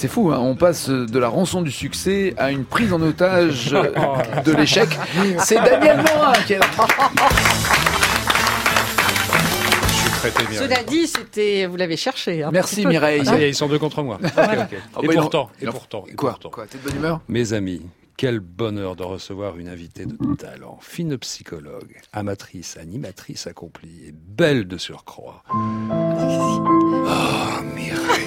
C'est fou, hein, on passe de la rançon du succès à une prise en otage de l'échec. C'est Daniel Morin qui est là. Cela dit, vous l'avez cherché. Merci Mireille. Ça y est, ils sont deux contre moi. Okay. Et pourtant. Quoi, t'es de bonne humeur? Mes amis, quel bonheur de recevoir une invitée de talent, fine psychologue, amatrice, animatrice accomplie et belle de surcroît. Mireille.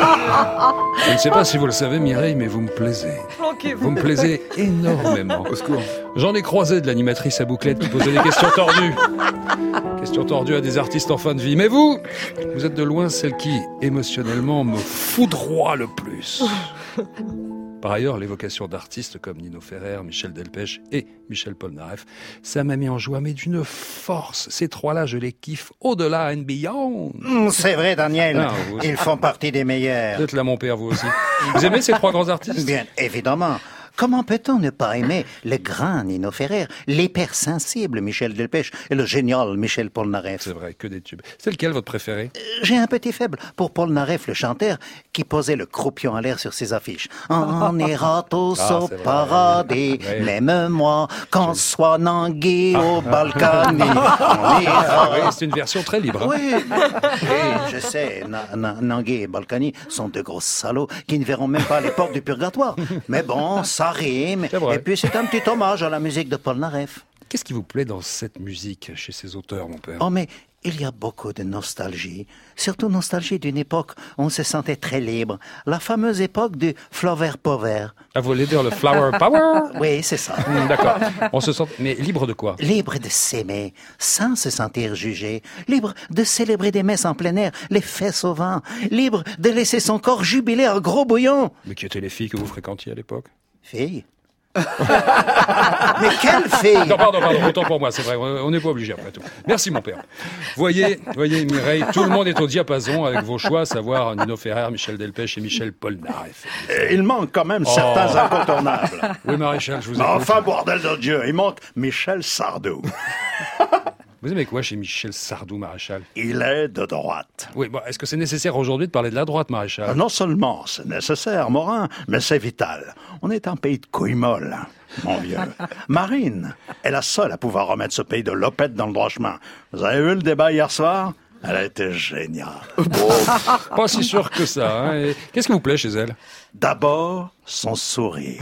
Je ne sais pas si vous le savez, Mireille, mais vous me plaisez. Vous me plaisez énormément. Au secours. J'en ai croisé de l'animatrice à bouclette qui posait des questions tordues. Questions tordues à des artistes en fin de vie. Mais vous êtes de loin celle qui, émotionnellement, me foudroie le plus. Par ailleurs, l'évocation d'artistes comme Nino Ferrer, Michel Delpech et Michel Polnareff, ça m'a mis en joie, mais d'une force. Ces trois-là, je les kiffe au-delà and beyond. C'est vrai, Daniel. Ah, Ils font partie des meilleurs. Vous êtes là, mon père, vous aussi. Vous aimez ces trois grands artistes? Bien évidemment. Comment peut-on ne pas aimer le grand Nino Ferrer, l'hypersensible Michel Delpech et le génial Michel Polnareff? C'est vrai, que des tubes. C'est lequel votre préféré? J'ai un petit faible pour Polnareff, le chanteur, qui posait le croupion à l'air sur ses affiches. On ira tous au paradis, même moi, qu'on soit Nangui au Balkany. Oui, c'est une version très libre. Oui, et je sais, Nangui et Balkany sont de gros salauds qui ne verront même pas les portes du purgatoire. Mais bon, ça rime. Et puis c'est un petit hommage à la musique de Polnareff. Qu'est-ce qui vous plaît dans cette musique chez ces auteurs, mon père? Oh, mais il y a beaucoup de nostalgie. Surtout nostalgie d'une époque où on se sentait très libre. La fameuse époque du Flower Power. Ah, vous voulez dire le Flower Power? Oui, c'est ça. D'accord. On se sent... Mais libre de quoi? Libre de s'aimer, sans se sentir jugé. Libre de célébrer des messes en plein air, les fesses au vent. Libre de laisser son corps jubiler en gros bouillon. Mais qui étaient les filles que vous fréquentiez à l'époque? Filles? Mais quelle fille? Non, pardon, autant pour moi, c'est vrai, on n'est pas obligé après tout. Merci mon père. Voyez Mireille, tout le monde est au diapason avec vos choix, à savoir Nino Ferrer, Michel Delpech et Michel Polnareff. Il manque quand même certains incontournables. Oui, Maréchal, je vous écoute. Enfin, bordel de Dieu, il manque Michel Sardou. Vous aimez quoi chez Michel Sardou, Maréchal? Il est de droite. Oui, bon, est-ce que c'est nécessaire aujourd'hui de parler de la droite, Maréchal? Non seulement c'est nécessaire, Morin, mais c'est vital. On est un pays de couilles molles, mon vieux. Marine est la seule à pouvoir remettre ce pays de lopette dans le droit chemin. Vous avez vu le débat hier soir? Elle a été géniale. Pas si sûr que ça. Hein. Et qu'est-ce qui vous plaît chez elle? D'abord, son sourire.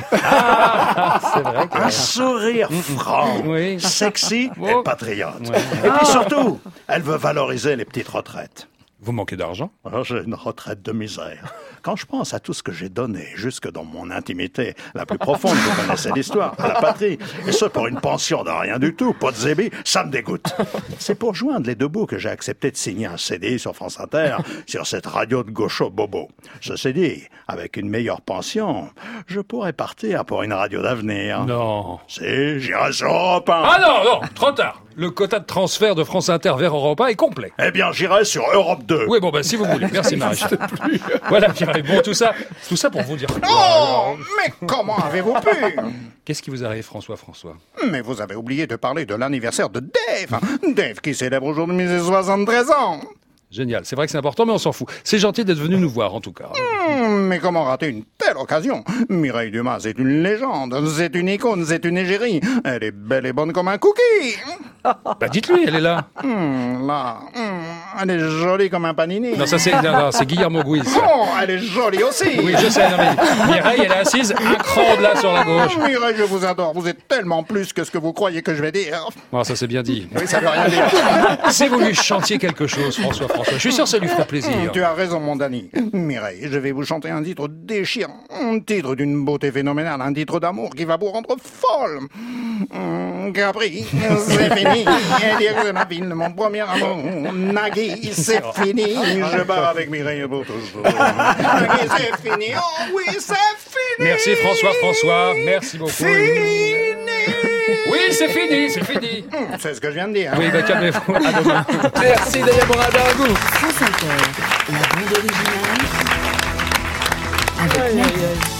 C'est vrai Un sourire franc, Oui. sexy et patriote. Et puis surtout, elle veut valoriser les petites retraites. Vous manquez d'argent? Alors, j'ai une retraite de misère. Quand je pense à tout ce que j'ai donné, jusque dans mon intimité la plus profonde, vous connaissez l'histoire, à la patrie, et ce pour une pension de rien du tout, pas de zébi, ça me dégoûte. C'est pour joindre les deux bouts que j'ai accepté de signer un CDI sur France Inter, sur cette radio de gaucho bobo. Ceci dit, avec une meilleure pension, je pourrais partir pour une radio d'avenir. Non. Si, j'irai sur Europe 1. Ah non, trop tard. Le quota de transfert de France Inter vers Europe 1 est complet. Eh bien, j'irai sur Europe 2. Oui, bon, ben, si vous voulez. Merci, Maréchal. Voilà, Pierre. Bon, tout ça pour vous dire. Oh, mais comment avez-vous pu? Qu'est-ce qui vous arrive, François? Mais vous avez oublié de parler de l'anniversaire de Dave. Dave qui célèbre aujourd'hui ses 73 ans. Génial. C'est vrai que c'est important, mais on s'en fout. C'est gentil d'être venu nous voir, en tout cas. Mais comment rater une telle occasion? Mireille Dumas, c'est une légende, c'est une icône, c'est une égérie. Elle est belle et bonne comme un cookie. Bah, dites-lui, elle est là. Là, elle est jolie comme un panini. Non, ça, c'est Guillermo Guiz. Oh, elle est jolie aussi. Oui, je sais, non, mais Mireille, elle est assise un cran de là sur la gauche. Mireille, je vous adore. Vous êtes tellement plus que ce que vous croyez que je vais dire. Bon, ça, c'est bien dit. Oui, ça veut rien dire. Si vous lui chantiez quelque chose, François, je suis sûr que ça lui ferait plaisir. Tu as raison, mon Dany. Mireille, je vais vous chanter un titre déchirant, un titre d'une beauté phénoménale, un titre d'amour qui va vous rendre folle. Capri, c'est fini. Dire que ma ville, mon premier amour. Nagui, c'est fini. Je pars avec Mireille pour toujours. Nagui, c'est fini. Oh oui, c'est fini. Merci, François. Merci beaucoup. Fini. Oui, c'est fini. C'est ce que je viens de dire. Oui, bah, calmez-vous. À demain. Merci Daniel Morin, à vous. France Inter, la bande originale avec Nadia.